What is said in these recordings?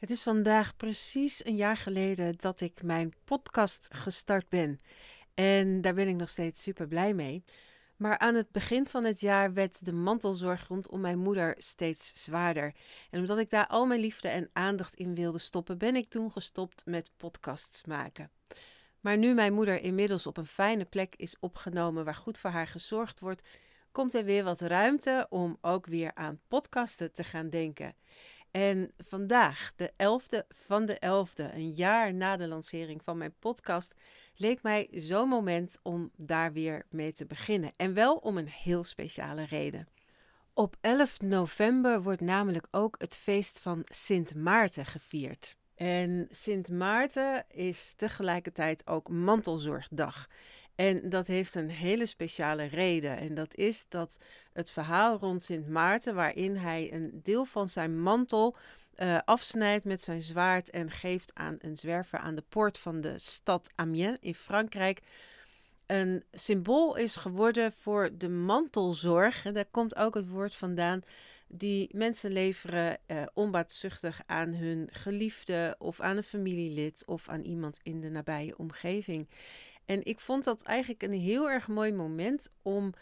Het is vandaag precies een jaar geleden dat ik mijn podcast gestart ben. En daar ben ik nog steeds super blij mee. Maar aan het begin van het jaar werd de mantelzorg rondom mijn moeder steeds zwaarder. En omdat ik daar al mijn liefde en aandacht in wilde stoppen, ben ik toen gestopt met podcasts maken. Maar nu mijn moeder inmiddels op een fijne plek is opgenomen waar goed voor haar gezorgd wordt, komt er weer wat ruimte om ook weer aan podcasten te gaan denken. En vandaag, de 11e van de 11e, een jaar na de lancering van mijn podcast, leek mij zo'n moment om daar weer mee te beginnen. En wel om een heel speciale reden. Op 11 november wordt namelijk ook het feest van Sint Maarten gevierd. En Sint Maarten is tegelijkertijd ook mantelzorgdag. En dat heeft een hele speciale reden. En dat is dat het verhaal rond Sint Maarten, waarin hij een deel van zijn mantel afsnijdt met zijn zwaard en geeft aan een zwerver aan de poort van de stad Amiens in Frankrijk, een symbool is geworden voor de mantelzorg. En daar komt ook het woord vandaan die mensen leveren onbaatzuchtig aan hun geliefde of aan een familielid of aan iemand in de nabije omgeving. En ik vond dat eigenlijk een heel erg mooi moment om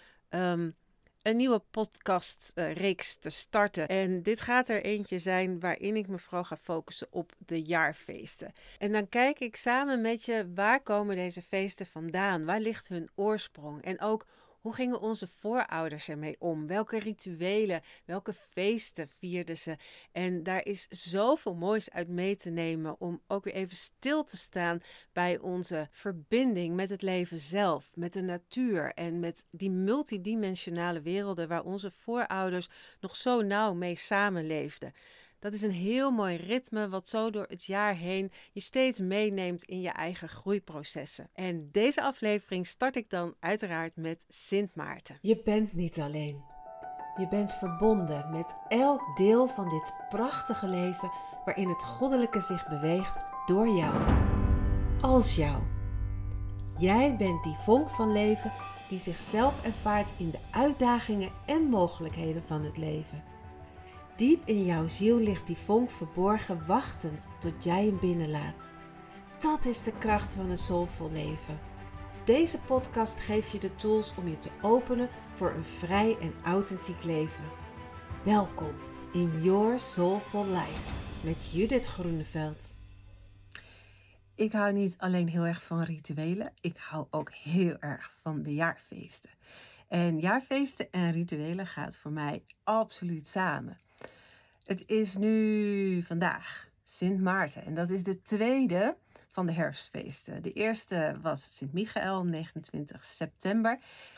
een nieuwe podcastreeks te starten. En dit gaat er eentje zijn waarin ik me vooral ga focussen op de jaarfeesten. En dan kijk ik samen met je, waar komen deze feesten vandaan? Waar ligt hun oorsprong? En ook, hoe gingen onze voorouders ermee om? Welke rituelen, welke feesten vierden ze? En daar is zoveel moois uit mee te nemen om ook weer even stil te staan bij onze verbinding met het leven zelf, met de natuur en met die multidimensionale werelden waar onze voorouders nog zo nauw mee samenleefden. Dat is een heel mooi ritme wat zo door het jaar heen je steeds meeneemt in je eigen groeiprocessen. En deze aflevering start ik dan uiteraard met Sint Maarten. Je bent niet alleen. Je bent verbonden met elk deel van dit prachtige leven waarin het goddelijke zich beweegt door jou. Als jou. Jij bent die vonk van leven die zichzelf ervaart in de uitdagingen en mogelijkheden van het leven. Diep in jouw ziel ligt die vonk verborgen, wachtend tot jij hem binnenlaat. Dat is de kracht van een soulvol leven. Deze podcast geeft je de tools om je te openen voor een vrij en authentiek leven. Welkom in Your Soulful Life met Judith Groeneveld. Ik hou niet alleen heel erg van rituelen, ik hou ook heel erg van de jaarfeesten. En jaarfeesten en rituelen gaat voor mij absoluut samen. Het is nu vandaag Sint Maarten en dat is de tweede van de herfstfeesten. De eerste was Sint Michael, 29 september.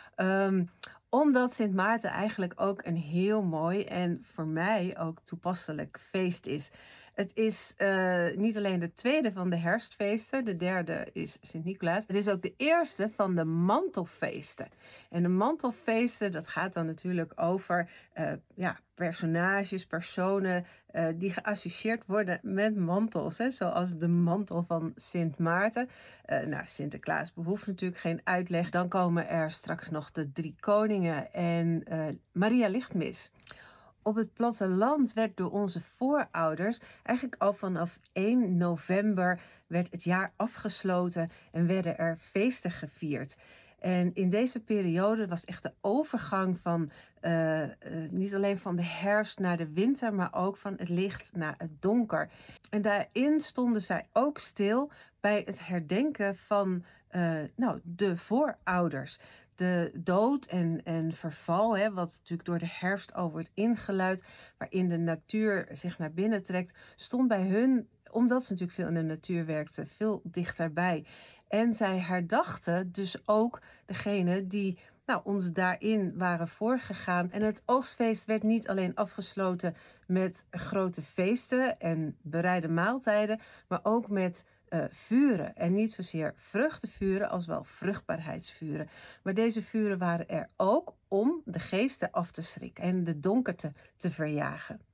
Omdat Sint Maarten eigenlijk ook een heel mooi en voor mij ook toepasselijk feest is. Het is niet alleen de tweede van de herfstfeesten, de derde is Sint Nicolaas. Het is ook de eerste van de mantelfeesten. En de mantelfeesten, dat gaat dan natuurlijk over personages, personen die geassocieerd worden met mantels. Hè, zoals de mantel van Sint Maarten. Sinterklaas behoeft natuurlijk geen uitleg. Dan komen er straks nog de drie koningen en Maria Lichtmis. Op het platteland werd door onze voorouders eigenlijk al vanaf 1 november werd het jaar afgesloten en werden er feesten gevierd. En in deze periode was echt de overgang van niet alleen van de herfst naar de winter, maar ook van het licht naar het donker. En daarin stonden zij ook stil bij het herdenken van de voorouders. De dood en verval, wat natuurlijk door de herfst al wordt ingeluid, waarin de natuur zich naar binnen trekt, stond bij hun, omdat ze natuurlijk veel in de natuur werkten, veel dichterbij. En zij herdachten dus ook degene die ons daarin waren voorgegaan. En het oogstfeest werd niet alleen afgesloten met grote feesten en bereide maaltijden, maar ook met vuren. En niet zozeer vruchtenvuren als wel vruchtbaarheidsvuren. Maar deze vuren waren er ook om de geesten af te schrikken en de donkerte te verjagen.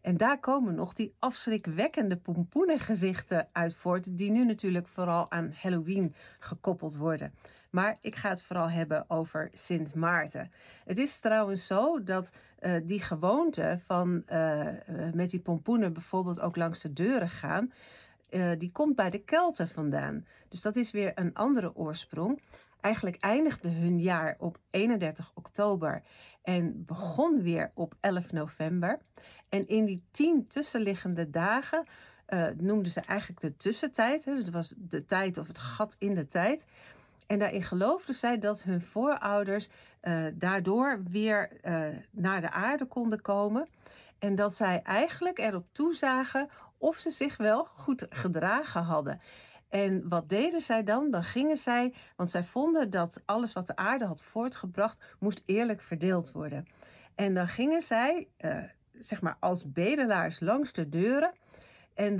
En daar komen nog die afschrikwekkende pompoenengezichten uit voort, die nu natuurlijk vooral aan Halloween gekoppeld worden. Maar ik ga het vooral hebben over Sint Maarten. Het is trouwens zo dat die gewoonte van met die pompoenen bijvoorbeeld ook langs de deuren gaan, die komt bij de Kelten vandaan. Dus dat is weer een andere oorsprong. Eigenlijk eindigde hun jaar op 31 oktober en begon weer op 11 november. En in die 10 tussenliggende dagen noemden ze eigenlijk de tussentijd. Hè? Dat was de tijd of het gat in de tijd. En daarin geloofden zij dat hun voorouders daardoor weer naar de aarde konden komen. En dat zij eigenlijk erop toezagen of ze zich wel goed gedragen hadden. En wat deden zij dan? Dan gingen zij, want zij vonden dat alles wat de aarde had voortgebracht, moest eerlijk verdeeld worden. En dan gingen zij, zeg maar als bedelaars langs de deuren. En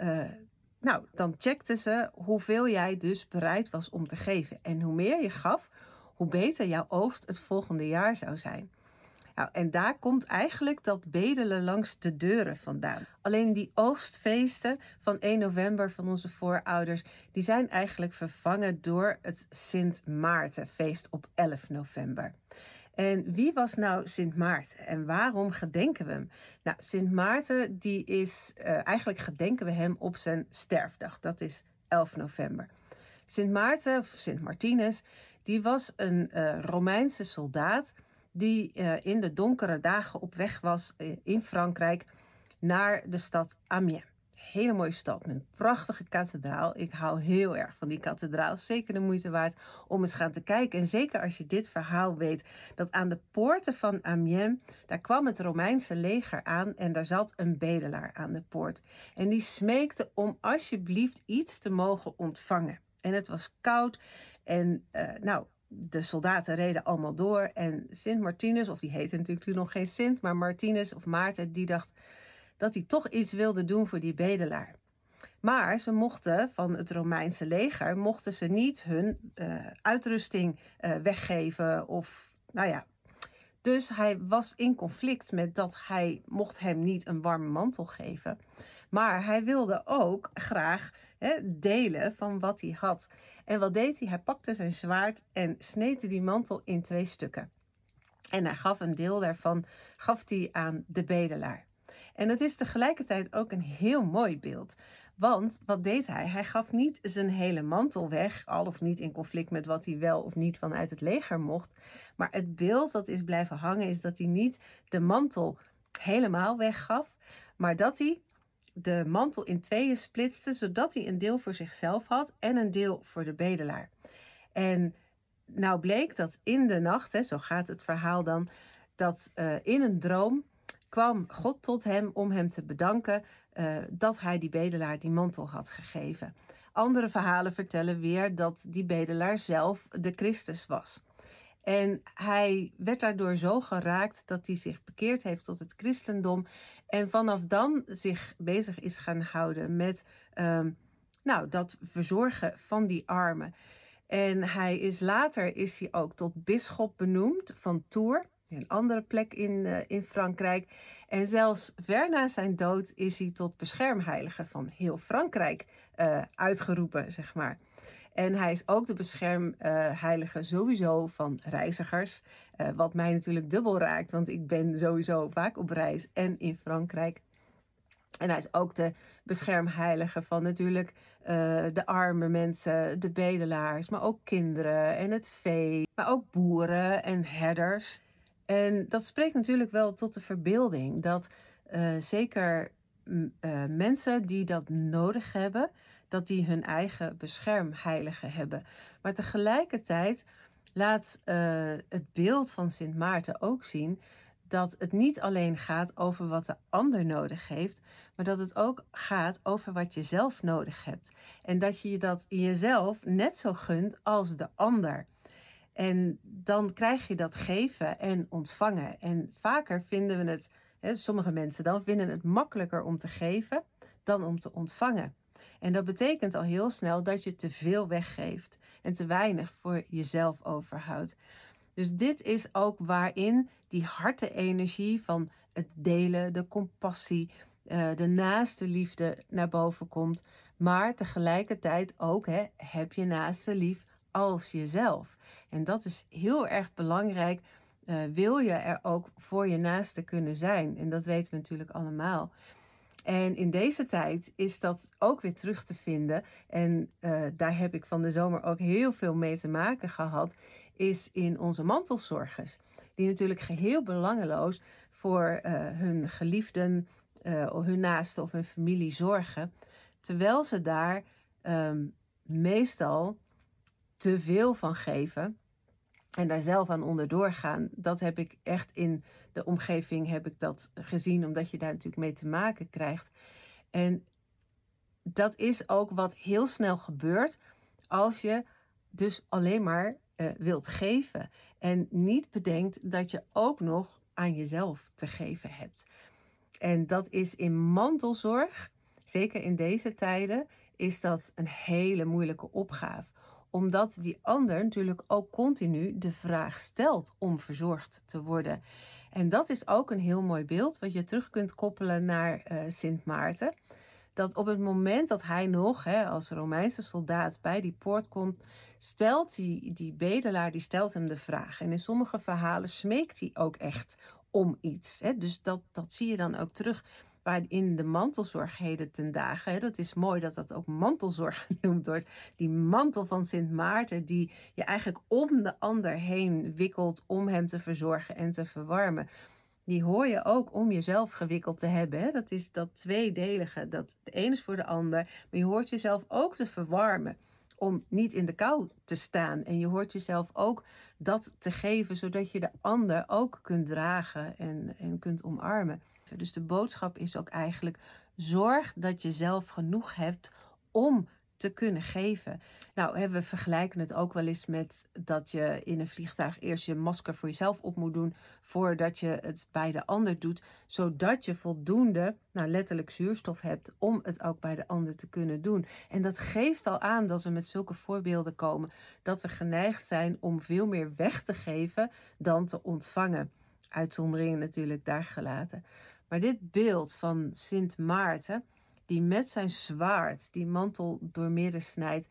dan checkten ze hoeveel jij dus bereid was om te geven. En hoe meer je gaf, hoe beter jouw oogst het volgende jaar zou zijn. Nou, en daar komt eigenlijk dat bedelen langs de deuren vandaan. Alleen die oogstfeesten van 1 november van onze voorouders, die zijn eigenlijk vervangen door het Sint Maartenfeest op 11 november. En wie was nou Sint Maarten en waarom gedenken we hem? Nou, Sint Maarten, eigenlijk gedenken we hem op zijn sterfdag. Dat is 11 november. Sint Maarten, of Sint Martinus, die was een Romeinse soldaat die in de donkere dagen op weg was in Frankrijk naar de stad Amiens. Hele mooie stad met een prachtige kathedraal. Ik hou heel erg van die kathedraal. Zeker de moeite waard om eens gaan te kijken. En zeker als je dit verhaal weet, dat aan de poorten van Amiens, daar kwam het Romeinse leger aan en daar zat een bedelaar aan de poort. En die smeekte om alsjeblieft iets te mogen ontvangen. En het was koud en de soldaten reden allemaal door. En Sint Martinus, of die heette natuurlijk toen nog geen Sint, maar Martinus of Maarten, die dacht dat hij toch iets wilde doen voor die bedelaar. Maar ze mochten van het Romeinse leger, mochten ze niet hun uitrusting weggeven of, Dus hij was in conflict met dat hij mocht hem niet een warme mantel geven. Maar hij wilde ook graag delen van wat hij had. En wat deed hij? Hij pakte zijn zwaard en sneed die mantel in 2 stukken. En hij gaf een deel daarvan aan de bedelaar. En het is tegelijkertijd ook een heel mooi beeld. Want wat deed hij? Hij gaf niet zijn hele mantel weg, al of niet in conflict met wat hij wel of niet vanuit het leger mocht. Maar het beeld dat is blijven hangen is dat hij niet de mantel helemaal weggaf, maar dat hij de mantel in 2 splitste, zodat hij een deel voor zichzelf had en een deel voor de bedelaar. En nou bleek dat in de nacht, zo gaat het verhaal dan, dat in een droom kwam God tot hem om hem te bedanken dat hij die bedelaar die mantel had gegeven. Andere verhalen vertellen weer dat die bedelaar zelf de Christus was. En hij werd daardoor zo geraakt dat hij zich bekeerd heeft tot het christendom. En vanaf dan zich bezig is gaan houden met dat verzorgen van die armen. En later is hij ook tot bisschop benoemd van Tours, een andere plek in Frankrijk. En zelfs ver na zijn dood is hij tot beschermheilige van heel Frankrijk uitgeroepen, zeg maar. En hij is ook de beschermheilige sowieso van reizigers. Wat mij natuurlijk dubbel raakt, want ik ben sowieso vaak op reis en in Frankrijk. En hij is ook de beschermheilige van natuurlijk de arme mensen, de bedelaars, maar ook kinderen en het vee. Maar ook boeren en herders. En dat spreekt natuurlijk wel tot de verbeelding dat zeker mensen die dat nodig hebben, dat die hun eigen beschermheilige hebben. Maar tegelijkertijd laat het beeld van Sint Maarten ook zien dat het niet alleen gaat over wat de ander nodig heeft, maar dat het ook gaat over wat je zelf nodig hebt. En dat je dat jezelf net zo gunt als de ander. En dan krijg je dat geven en ontvangen. En vaker vinden we het, sommige mensen dan vinden het makkelijker om te geven dan om te ontvangen. En dat betekent al heel snel dat je te veel weggeeft en te weinig voor jezelf overhoudt. Dus dit is ook waarin die hartenenergie van het delen, de compassie, de naaste liefde naar boven komt. Maar tegelijkertijd ook heb je naaste lief als jezelf. En dat is heel erg belangrijk. Wil je er ook voor je naaste kunnen zijn? En dat weten we natuurlijk allemaal. En in deze tijd is dat ook weer terug te vinden. En daar heb ik van de zomer ook heel veel mee te maken gehad. Is in onze mantelzorgers. Die natuurlijk geheel belangeloos voor hun geliefden, hun naasten of hun familie zorgen. Terwijl ze daar meestal te veel van geven. En daar zelf aan onderdoor gaan. Dat heb ik echt in de omgeving heb ik dat gezien. Omdat je daar natuurlijk mee te maken krijgt. En dat is ook wat heel snel gebeurt. Als je dus alleen maar wilt geven. En niet bedenkt dat je ook nog aan jezelf te geven hebt. En dat is in mantelzorg, zeker in deze tijden, is dat een hele moeilijke opgave. Omdat die ander natuurlijk ook continu de vraag stelt om verzorgd te worden. En dat is ook een heel mooi beeld wat je terug kunt koppelen naar Sint Maarten. Dat op het moment dat hij nog als Romeinse soldaat bij die poort komt, stelt die bedelaar die stelt hem de vraag. En in sommige verhalen smeekt hij ook echt om iets. Dus dat zie je dan ook terug in de mantelzorg heden ten dagen. Dat is mooi dat dat ook mantelzorg genoemd wordt. Die mantel van Sint Maarten die je eigenlijk om de ander heen wikkelt om hem te verzorgen en te verwarmen. Die hoor je ook om jezelf gewikkeld te hebben. Dat is dat tweedelige. De een is voor de ander. Maar je hoort jezelf ook te verwarmen. Om niet in de kou te staan. En je hoort jezelf ook dat te geven. Zodat je de ander ook kunt dragen en kunt omarmen. Dus de boodschap is ook eigenlijk: zorg dat je zelf genoeg hebt om te kunnen geven. Nou, we vergelijken het ook wel eens met dat je in een vliegtuig eerst je masker voor jezelf op moet doen voordat je het bij de ander doet, zodat je voldoende, letterlijk zuurstof hebt om het ook bij de ander te kunnen doen. En dat geeft al aan dat we met zulke voorbeelden komen, dat we geneigd zijn om veel meer weg te geven dan te ontvangen. Uitzonderingen natuurlijk daar gelaten. Maar dit beeld van Sint Maarten, die met zijn zwaard die mantel doormidden snijdt,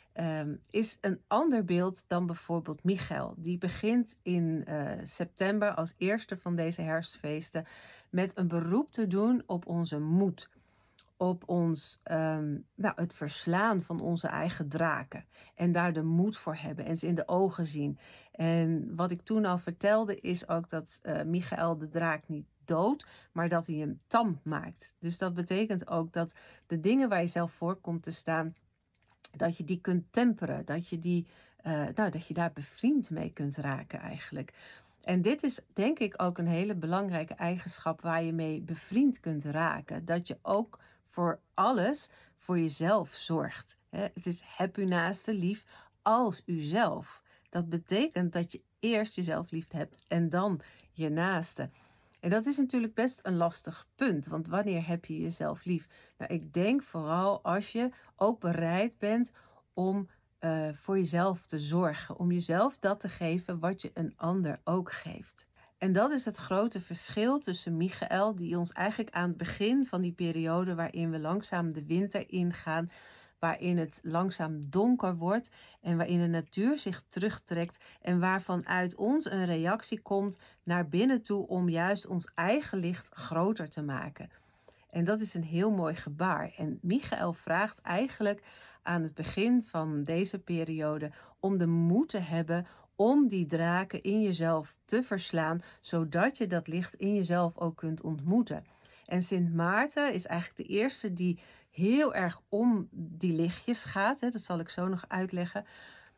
is een ander beeld dan bijvoorbeeld Michael. Die begint in september als eerste van deze herfstfeesten met een beroep te doen op onze moed. Op ons, het verslaan van onze eigen draken. En daar de moed voor hebben en ze in de ogen zien. En wat ik toen al vertelde is ook dat Michael de draak niet dood, maar dat hij hem tam maakt. Dus dat betekent ook dat de dingen waar je zelf voor komt te staan, dat je die kunt temperen, dat je dat je daar bevriend mee kunt raken eigenlijk. En dit is denk ik ook een hele belangrijke eigenschap waar je mee bevriend kunt raken. Dat je ook voor alles voor jezelf zorgt. Het is heb uw naaste lief als uzelf. Dat betekent dat je eerst jezelf lief hebt en dan je naaste. En dat is natuurlijk best een lastig punt, want wanneer heb je jezelf lief? Nou, ik denk vooral als je ook bereid bent om voor jezelf te zorgen, om jezelf dat te geven wat je een ander ook geeft. En dat is het grote verschil tussen Michael, die ons eigenlijk aan het begin van die periode waarin we langzaam de winter ingaan, waarin het langzaam donker wordt en waarin de natuur zich terugtrekt en waarvan uit ons een reactie komt naar binnen toe om juist ons eigen licht groter te maken. En dat is een heel mooi gebaar. En Michael vraagt eigenlijk aan het begin van deze periode om de moed te hebben om die draken in jezelf te verslaan, zodat je dat licht in jezelf ook kunt ontmoeten. En Sint Maarten is eigenlijk de eerste die heel erg om die lichtjes gaat. Dat zal ik zo nog uitleggen.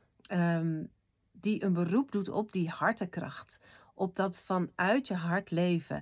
Die een beroep doet op die hartenkracht. Op dat vanuit je hart leven.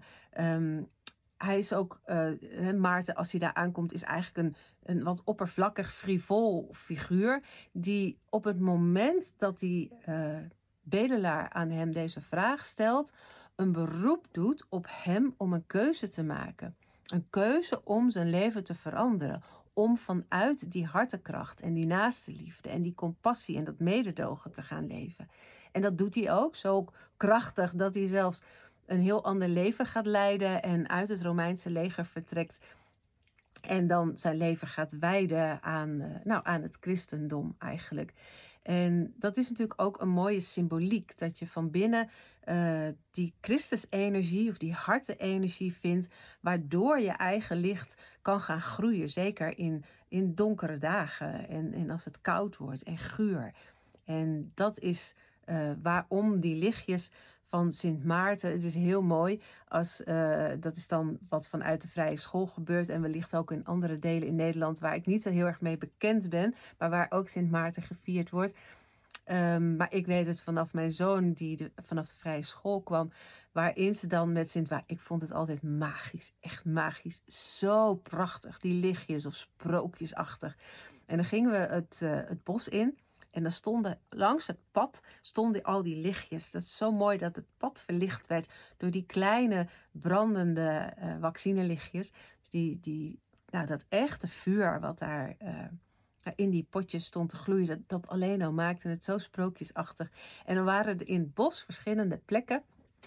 Hij is ook, Maarten, als hij daar aankomt, is eigenlijk een wat oppervlakkig, frivol figuur. Die op het moment dat die bedelaar aan hem deze vraag stelt, een beroep doet op hem om een keuze te maken. Een keuze om zijn leven te veranderen. Om vanuit die hartenkracht en die naaste liefde en die compassie en dat mededogen te gaan leven. En dat doet hij ook zo krachtig dat hij zelfs een heel ander leven gaat leiden en uit het Romeinse leger vertrekt. En dan zijn leven gaat wijden aan het christendom eigenlijk. En dat is natuurlijk ook een mooie symboliek. Dat je van binnen die Christusenergie of die hartenergie vindt. Waardoor je eigen licht kan gaan groeien. Zeker in donkere dagen en als het koud wordt en guur. En dat is waarom die lichtjes van Sint Maarten. Het is heel mooi. Dat is dan wat vanuit de vrije school gebeurt. En wellicht ook in andere delen in Nederland waar ik niet zo heel erg mee bekend ben. Maar waar ook Sint Maarten gevierd wordt. Maar ik weet het vanaf mijn zoon die vanaf de vrije school kwam. Waarin ze dan met Sint Maarten. Ik vond het altijd magisch. Echt magisch. Zo prachtig. Die lichtjes of sprookjesachtig. En dan gingen we het bos in. En dan stonden langs het pad al die lichtjes. Dat is zo mooi dat het pad verlicht werd door die kleine brandende vaccinelichtjes. Dus dat echte vuur wat daar in die potjes stond te gloeien, dat alleen al maakte het zo sprookjesachtig. En dan waren er in het bos verschillende plekken.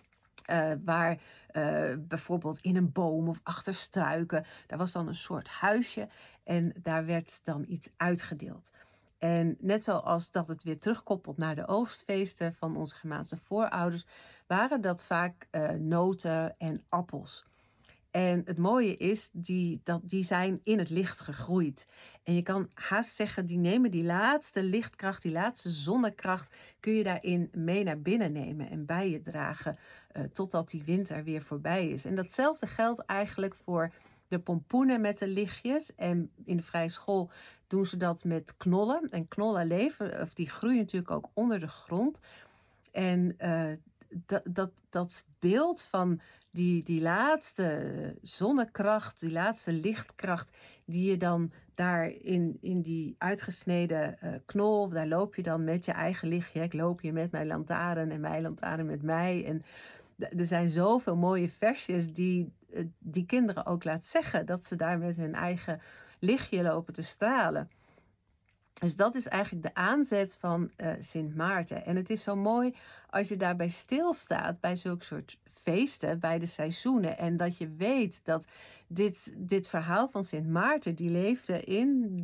Waar bijvoorbeeld in een boom of achter struiken, daar was dan een soort huisje en daar werd dan iets uitgedeeld. En net zoals dat het weer terugkoppelt naar de oogstfeesten van onze Germaanse voorouders, waren dat vaak noten en appels. En het mooie is, die zijn in het licht gegroeid. En je kan haast zeggen, die nemen die laatste lichtkracht, die laatste zonnekracht, kun je daarin mee naar binnen nemen en bij je dragen, totdat die winter weer voorbij is. En datzelfde geldt eigenlijk voor de pompoenen met de lichtjes. En in de vrije school doen ze dat met knollen. En knollen die groeien natuurlijk ook onder de grond. En dat beeld van die laatste zonnekracht, die laatste lichtkracht, die je dan daar in die uitgesneden knol, daar loop je dan met je eigen lichtje. Ik loop hier met mijn lantaarn en mijn lantaarn met mij. En er zijn zoveel mooie versjes die kinderen ook laat zeggen, dat ze daar met hun eigen lichtje lopen te stralen. Dus dat is eigenlijk de aanzet van Sint Maarten. En het is zo mooi als je daarbij stilstaat bij zulke soort feesten, bij de seizoenen. En dat je weet dat dit verhaal van Sint Maarten, die leefde in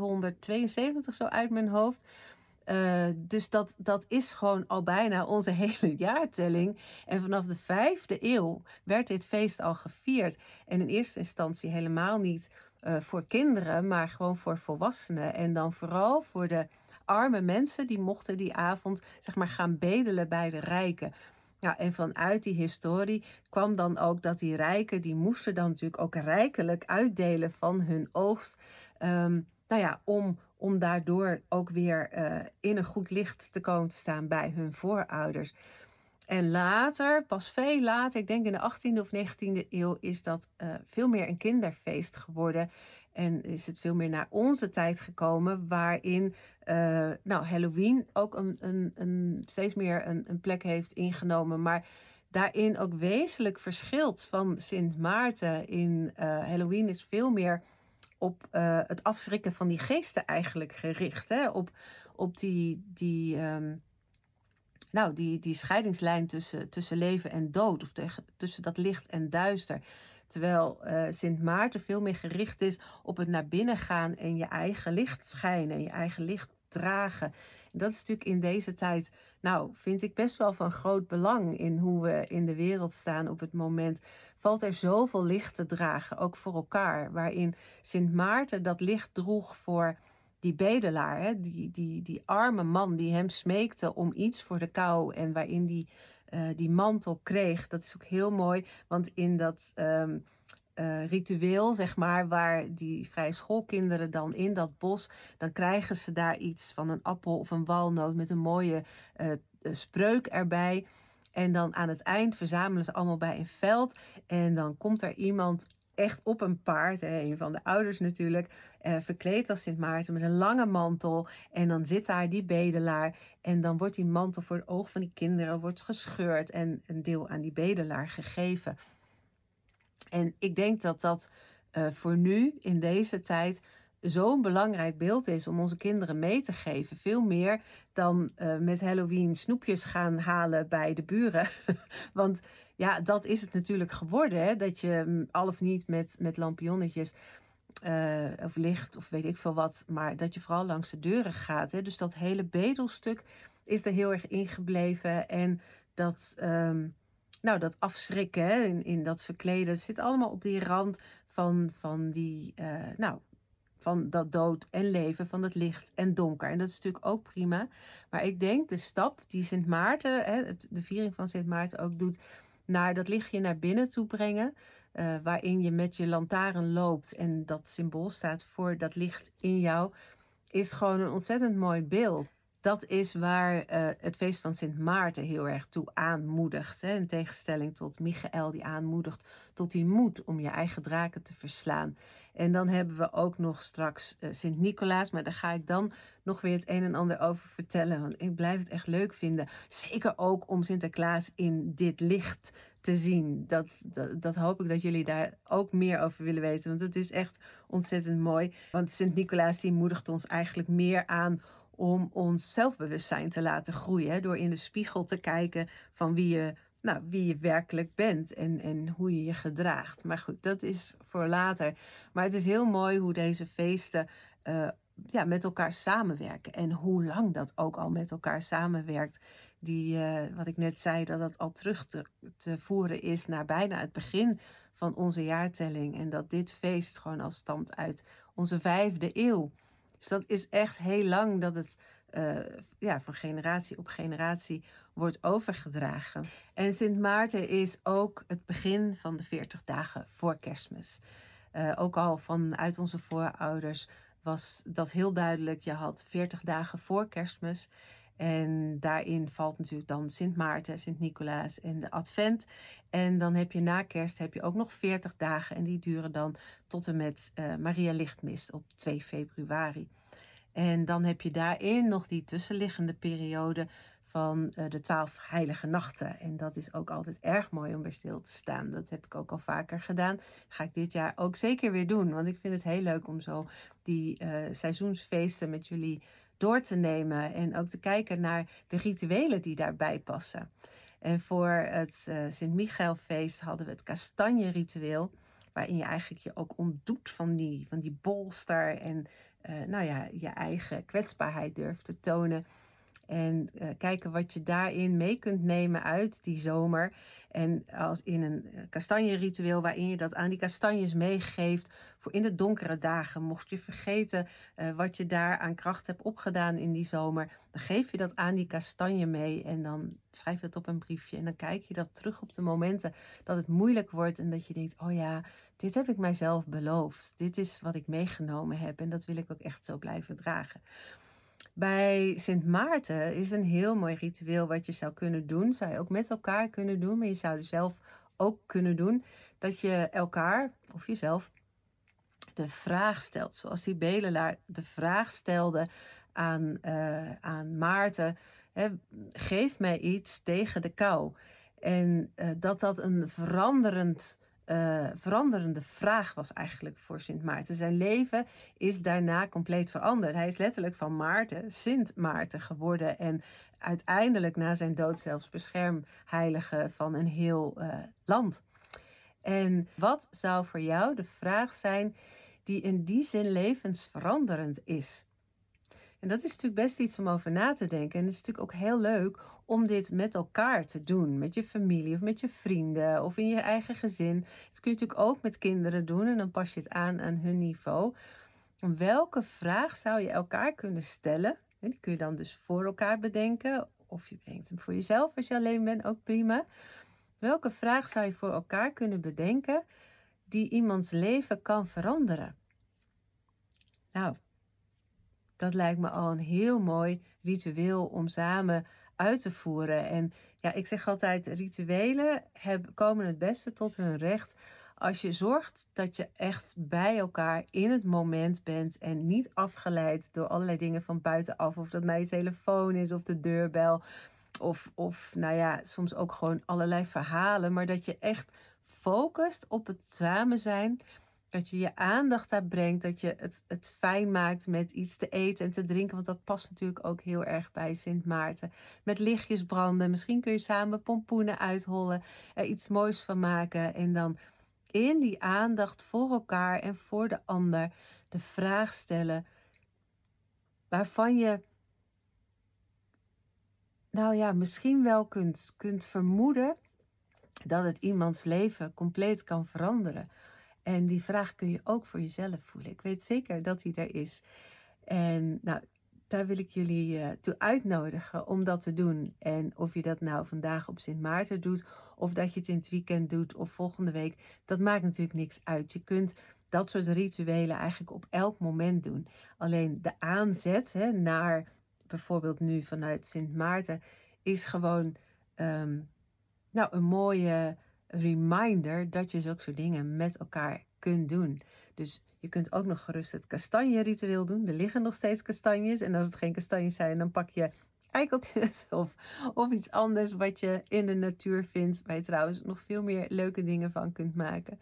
372 zo uit mijn hoofd. Dus dat is gewoon al bijna onze hele jaartelling. En vanaf de 5e eeuw werd dit feest al gevierd. En in eerste instantie helemaal niet voor kinderen, maar gewoon voor volwassenen. En dan vooral voor de arme mensen, die mochten die avond zeg maar gaan bedelen bij de rijken. Ja, en vanuit die historie kwam dan ook dat die rijken, die moesten dan natuurlijk ook rijkelijk uitdelen van hun oogst. Om daardoor ook weer in een goed licht te komen te staan bij hun voorouders. En later, pas veel later, ik denk in de 18e of 19e eeuw, is dat veel meer een kinderfeest geworden. En is het veel meer naar onze tijd gekomen, waarin Halloween ook steeds meer een plek heeft ingenomen. Maar daarin ook wezenlijk verschilt van Sint Maarten. Halloween is veel meer op het afschrikken van die geesten eigenlijk gericht. Hè? Op die scheidingslijn tussen leven en dood. Of tussen dat licht en duister. Terwijl Sint Maarten veel meer gericht is op het naar binnen gaan en je eigen licht schijnen. En je eigen licht dragen. En dat is natuurlijk in deze tijd, vind ik best wel van groot belang in hoe we in de wereld staan op het moment. Valt er zoveel licht te dragen, ook voor elkaar. Waarin Sint Maarten dat licht droeg voor die bedelaar, hè? Die arme man die hem smeekte om iets voor de kou en waarin die mantel kreeg. Dat is ook heel mooi, want in dat ritueel, zeg maar, waar die vrije schoolkinderen dan in dat bos, dan krijgen ze daar iets van een appel of een walnoot met een mooie spreuk erbij. En dan aan het eind verzamelen ze allemaal bij een veld. En dan komt er iemand echt op een paard, een van de ouders natuurlijk, verkleed als Sint Maarten met een lange mantel. En dan zit daar die bedelaar. En dan wordt die mantel voor het oog van die kinderen wordt gescheurd en een deel aan die bedelaar gegeven. En ik denk dat voor nu, in deze tijd, zo'n belangrijk beeld is om onze kinderen mee te geven. Veel meer dan met Halloween snoepjes gaan halen bij de buren. Want ja, dat is het natuurlijk geworden. Hè? Dat je al of niet met lampionnetjes of licht of weet ik veel wat. Maar dat je vooral langs de deuren gaat. Hè? Dus dat hele bedelstuk is er heel erg ingebleven. En dat, dat afschrikken, hè? In dat verkleden. Zit allemaal op die rand van die... van dat dood en leven, van het licht en donker. En dat is natuurlijk ook prima. Maar ik denk de stap die Sint Maarten, de viering van Sint Maarten ook doet, naar dat lichtje naar binnen toe brengen, waarin je met je lantaarn loopt en dat symbool staat voor dat licht in jou, is gewoon een ontzettend mooi beeld. Dat is waar het feest van Sint Maarten heel erg toe aanmoedigt. Hè? In tegenstelling tot Michael die aanmoedigt tot die moed om je eigen draken te verslaan. En dan hebben we ook nog straks Sint Nicolaas. Maar daar ga ik dan nog weer het een en ander over vertellen. Want ik blijf het echt leuk vinden. Zeker ook om Sinterklaas in dit licht te zien. Dat hoop ik dat jullie daar ook meer over willen weten. Want het is echt ontzettend mooi. Want Sint Nicolaas die moedigt ons eigenlijk meer aan om ons zelfbewustzijn te laten groeien. Door in de spiegel te kijken van wie je werkelijk bent en hoe je je gedraagt. Maar goed, dat is voor later. Maar het is heel mooi hoe deze feesten met elkaar samenwerken. En hoe lang dat ook al met elkaar samenwerkt. Wat ik net zei, dat het al terug te voeren is naar bijna het begin van onze jaartelling. En dat dit feest gewoon al stamt uit onze 5e eeuw. Dus dat is echt heel lang dat het van generatie op generatie wordt overgedragen. En Sint Maarten is ook het begin van de 40 dagen voor Kerstmis. Ook al vanuit onze voorouders was dat heel duidelijk. Je had 40 dagen voor Kerstmis. En daarin valt natuurlijk dan Sint Maarten, Sint Nicolaas en de Advent. En dan heb je na Kerst ook nog 40 dagen. En die duren dan tot en met Maria Lichtmist op 2 februari. En dan heb je daarin nog die tussenliggende periode van de 12 heilige nachten. En dat is ook altijd erg mooi om bij stil te staan. Dat heb ik ook al vaker gedaan. Ga ik dit jaar ook zeker weer doen. Want ik vind het heel leuk om zo die seizoensfeesten met jullie door te nemen. En ook te kijken naar de rituelen die daarbij passen. En voor het Sint-Michaelfeest hadden we het kastanje-ritueel. Waarin je eigenlijk je ook ontdoet van die bolster. En je eigen kwetsbaarheid durft te tonen. En kijken wat je daarin mee kunt nemen uit die zomer. En als in een kastanje-ritueel waarin je dat aan die kastanjes meegeeft voor in de donkere dagen. Mocht je vergeten wat je daar aan kracht hebt opgedaan in die zomer, dan geef je dat aan die kastanje mee en dan schrijf je het op een briefje. En dan kijk je dat terug op de momenten dat het moeilijk wordt en dat je denkt, oh ja, dit heb ik mijzelf beloofd. Dit is wat ik meegenomen heb en dat wil ik ook echt zo blijven dragen. Bij Sint Maarten is een heel mooi ritueel wat je zou kunnen doen. Zou je ook met elkaar kunnen doen, maar je zou er zelf ook kunnen doen. Dat je elkaar of jezelf de vraag stelt. Zoals die bedelaar de vraag stelde aan Maarten. Hè, geef mij iets tegen de kou. En dat een veranderende vraag was eigenlijk voor Sint Maarten. Zijn leven is daarna compleet veranderd. Hij is letterlijk van Maarten, Sint Maarten geworden. En uiteindelijk na zijn dood zelfs beschermheilige van een heel land. En wat zou voor jou de vraag zijn die in die zin levensveranderend is? En dat is natuurlijk best iets om over na te denken. En het is natuurlijk ook heel leuk om dit met elkaar te doen. Met je familie of met je vrienden of in je eigen gezin. Dat kun je natuurlijk ook met kinderen doen en dan pas je het aan hun niveau. Welke vraag zou je elkaar kunnen stellen? En die kun je dan dus voor elkaar bedenken. Of je bedenkt hem voor jezelf als je alleen bent, ook prima. Welke vraag zou je voor elkaar kunnen bedenken die iemands leven kan veranderen? Nou, dat lijkt me al een heel mooi ritueel om samen uit te voeren. En ja, ik zeg altijd, rituelen komen het beste tot hun recht als je zorgt dat je echt bij elkaar in het moment bent en niet afgeleid door allerlei dingen van buitenaf. Of dat nou je telefoon is of de deurbel of soms ook gewoon allerlei verhalen. Maar dat je echt focust op het samen zijn Dat je je aandacht daar brengt, dat je het fijn maakt met iets te eten en te drinken. Want dat past natuurlijk ook heel erg bij Sint Maarten. Met lichtjes branden, misschien kun je samen pompoenen uithollen, er iets moois van maken. En dan in die aandacht voor elkaar en voor de ander de vraag stellen waarvan je misschien wel kunt vermoeden dat het iemands leven compleet kan veranderen. En die vraag kun je ook voor jezelf voelen. Ik weet zeker dat die er is. En daar wil ik jullie toe uitnodigen om dat te doen. En of je dat nou vandaag op Sint Maarten doet, of dat je het in het weekend doet, of volgende week, dat maakt natuurlijk niks uit. Je kunt dat soort rituelen eigenlijk op elk moment doen. Alleen de aanzet naar bijvoorbeeld nu vanuit Sint Maarten is gewoon een mooie reminder dat je zulke soort dingen met elkaar kunt doen. Dus je kunt ook nog gerust het kastanje-ritueel doen. Er liggen nog steeds kastanjes. En als het geen kastanjes zijn, dan pak je eikeltjes of iets anders wat je in de natuur vindt. Waar je trouwens nog veel meer leuke dingen van kunt maken.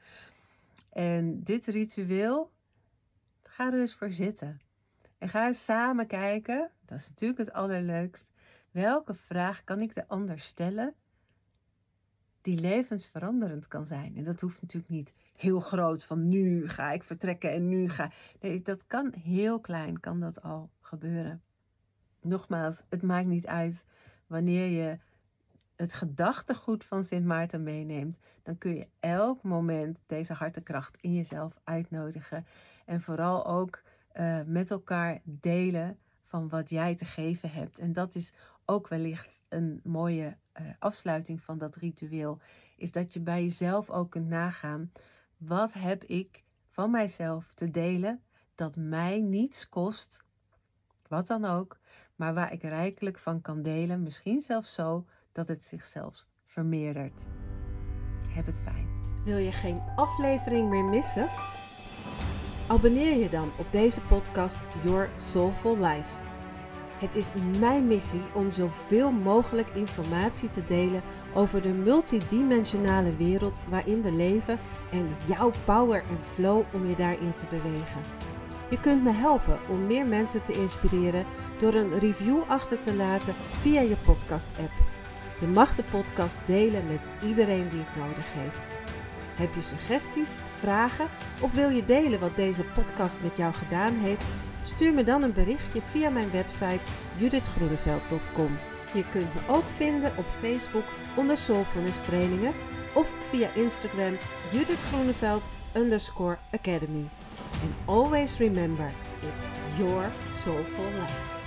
En dit ritueel, ga er eens voor zitten. En ga eens samen kijken, dat is natuurlijk het allerleukst. Welke vraag kan ik de ander stellen die levensveranderend kan zijn? En dat hoeft natuurlijk niet heel groot, van nu ga ik vertrekken en nu ga... Nee, dat kan heel klein, kan dat al gebeuren. Nogmaals, het maakt niet uit wanneer je het gedachtegoed van Sint Maarten meeneemt. Dan kun je elk moment deze hartekracht in jezelf uitnodigen. En vooral ook met elkaar delen van wat jij te geven hebt. En dat is ook wellicht een mooie afsluiting van dat ritueel. Is dat je bij jezelf ook kunt nagaan. Wat heb ik van mijzelf te delen dat mij niets kost, wat dan ook, maar waar ik rijkelijk van kan delen. Misschien zelfs zo dat het zichzelf vermeerdert. Heb het fijn. Wil je geen aflevering meer missen? Abonneer je dan op deze podcast Your Soulful Life. Het is mijn missie om zoveel mogelijk informatie te delen over de multidimensionale wereld waarin we leven en jouw power en flow om je daarin te bewegen. Je kunt me helpen om meer mensen te inspireren door een review achter te laten via je podcast-app. Je mag de podcast delen met iedereen die het nodig heeft. Heb je suggesties, vragen of wil je delen wat deze podcast met jou gedaan heeft? Stuur me dan een berichtje via mijn website judithgroeneveld.com. Je kunt me ook vinden op Facebook onder Soulfulness Trainingen of via Instagram judithgroeneveld_academy. And always remember, it's your soulful life.